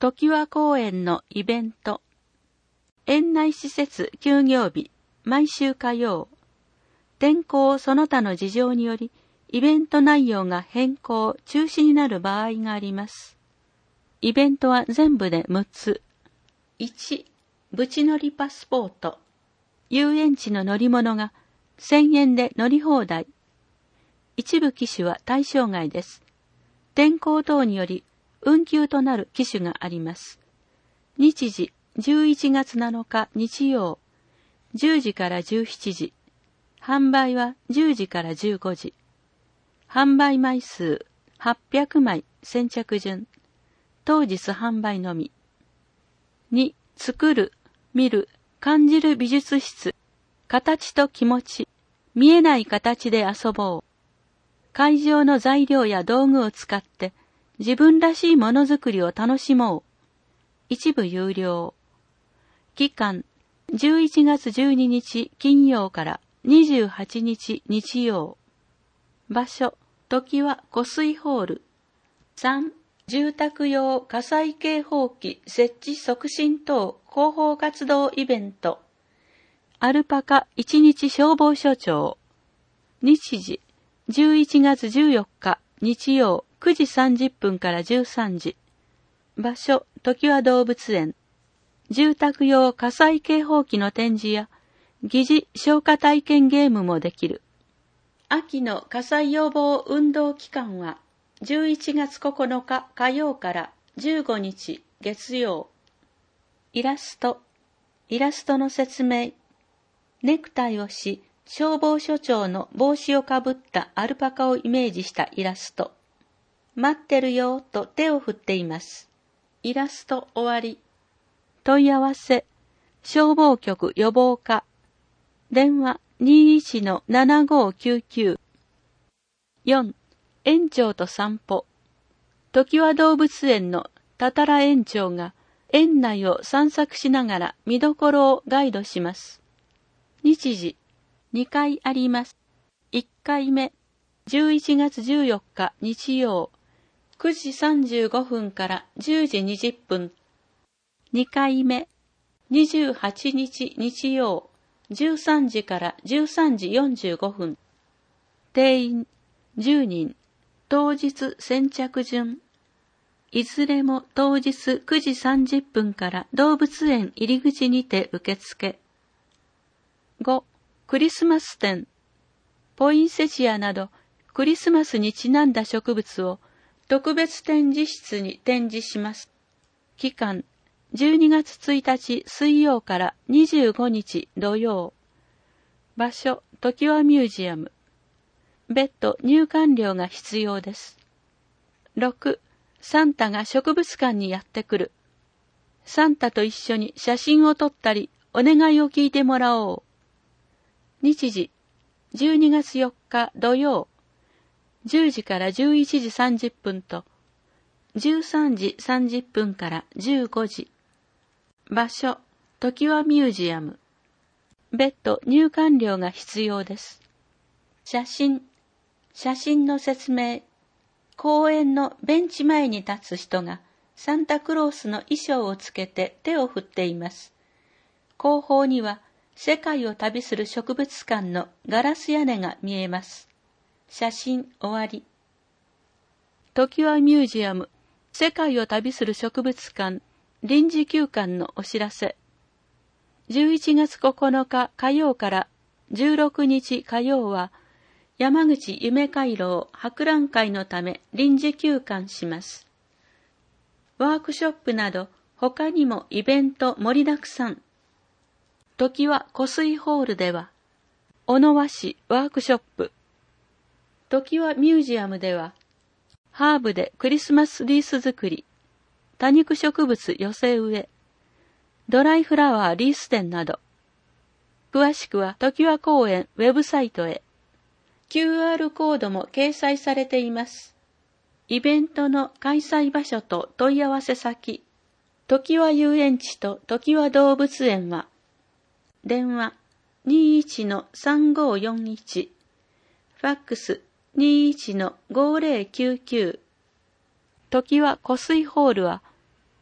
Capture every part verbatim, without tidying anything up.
常盤公園のイベント。園内施設休業日、毎週火曜。天候その他の事情により、イベント内容が変更、中止になる場合があります。イベントは全部でむつ。いち、ぶち乗りパスポート。遊園地の乗り物がせんえんで乗り放題。一部機種は対象外です。天候等により運休となる機種があります。日時じゅういちがつなのか日曜、じゅうじからじゅうしちじ。販売はじゅうじからじゅうごじ。販売枚数はっぴゃくまい先着順。当日販売のみ。に、作る、見る、感じる美術室。形と気持ち、見えない形で遊ぼう。会場の材料や道具を使って自分らしいものづくりを楽しもう。一部有料。期間、じゅういちがつじゅうににち金曜からにじゅうはちにち日曜。場所、常盤湖水ホール。さん、住宅用火災警報器設置促進等広報活動イベント。アルパカ一日消防署長。日時、じゅういちがつじゅうよっか日曜くじさんじゅっぷんからじゅうさんじ。場所、常盤動物園。住宅用火災警報器の展示や疑似消火体験ゲームもできる。秋の火災予防運動期間はじゅういちがつここのか火曜からじゅうごにち月曜。イラスト。イラストの説明。ネクタイをし、消防署長の帽子をかぶったアルパカをイメージしたイラスト。待ってるよと手を振っています。イラスト終わり。問い合わせ。消防局予防課。電話 にいちのななごきゅうきゅう。よん. 園長と散歩。常盤動物園のたたら園長が園内を散策しながら見どころをガイドします。日時、にかいあります。いっかいめ、じゅういちがつじゅうよっか日曜、くじさんじゅうごふんからじゅうじにじゅっぷん。にかいめ、にじゅうはちにち日曜、じゅうさんじからじゅうさんじよんじゅうごふん。定員じゅうにん。当日先着順。いずれも当日くじさんじゅっぷんから動物園入り口にて受付。ご. クリスマス展。ポインセチアなどクリスマスにちなんだ植物を特別展示室に展示します。期間、じゅうにがつついたち水曜からにじゅうごにち土曜。場所、常盤ミュージアム。別途入館料が必要です。ろく. サンタが植物館にやってくる。サンタと一緒に写真を撮ったり、お願いを聞いてもらおう。日時、じゅうにがつよっか土曜、じゅうじからじゅういちじさんじゅっぷんと、じゅうさんじさんじゅっぷんからじゅうごじ。場所、常盤ミュージアム。別途入館料が必要です。写真、写真の説明。公園のベンチ前に立つ人がサンタクロースの衣装をつけて手を振っています。後方には世界を旅する植物館のガラス屋根が見えます。写真終わり。常盤ミュージアム世界を旅する植物館臨時休館のお知らせ。じゅういちがつここのか火曜からじゅうろくにち火曜は山口夢回廊博覧会のため臨時休館します。ワークショップなど他にもイベント盛りだくさん。常盤湖水ホールでは、小野和紙ワークショップ。常盤ミュージアムでは、ハーブでクリスマスリース作り、多肉植物寄せ植え、ドライフラワーリース展など。詳しくは常盤公園ウェブサイトへ。キューアール コードも掲載されています。イベントの開催場所と問い合わせ先、常盤遊園地と常盤動物園は、電話 にいちのさんごよんいち、ファックス にいちのごぜろきゅうきゅう。常盤湖水ホールは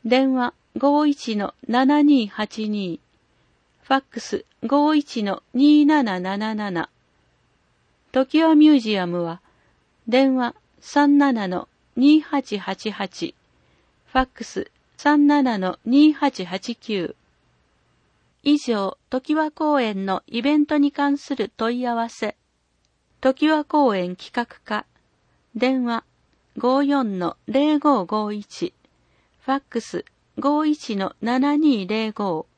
電話 ごいちのななにーはちに、ファックス ごいちのにーなななななな。ときわミュージアムは、電話 さんななのにーはちはちはち、ファックス さんななのにーはちはちきゅう。以上、ときわ公園のイベントに関する問い合わせ。ときわ公園企画課、電話 ごよんのぜろごごいち、ファックス ごいちのななにーぜろご。